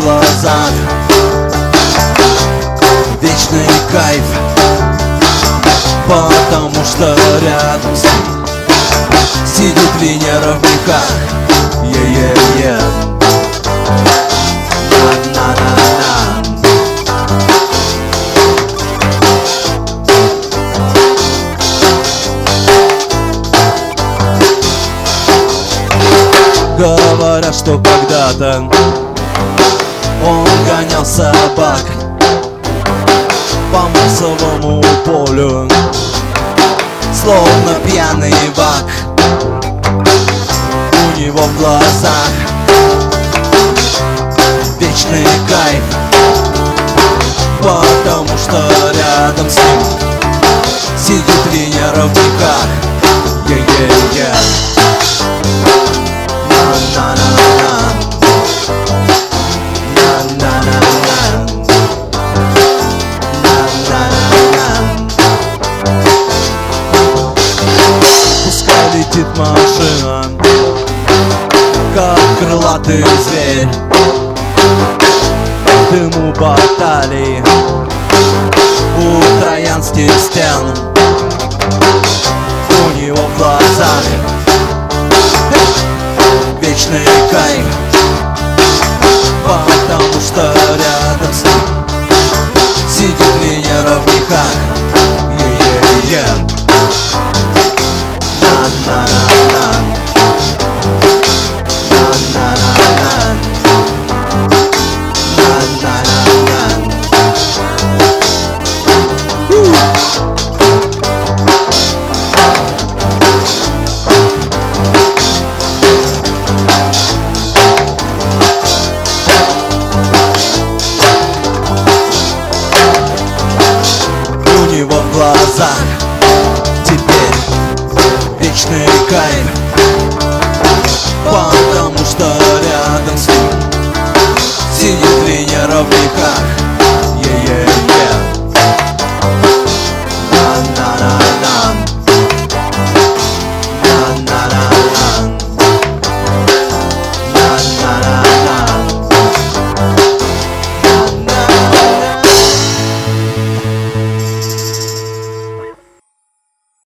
глазах вечный кайф, потому что рядом с ним сидит Венера в мехах. Е-е-е. На-на-на-на. Говорят, что когда-то он гонял собак по массовому полю, словно пьяный вак. У него в глазах вечный кайф, потому что рядом с ним сидит Венера в мехах. Е-е-е. Пускай летит машина, как крылатый зверь, в дыму баталий у троянских стен. У него в глазах вечный кайф,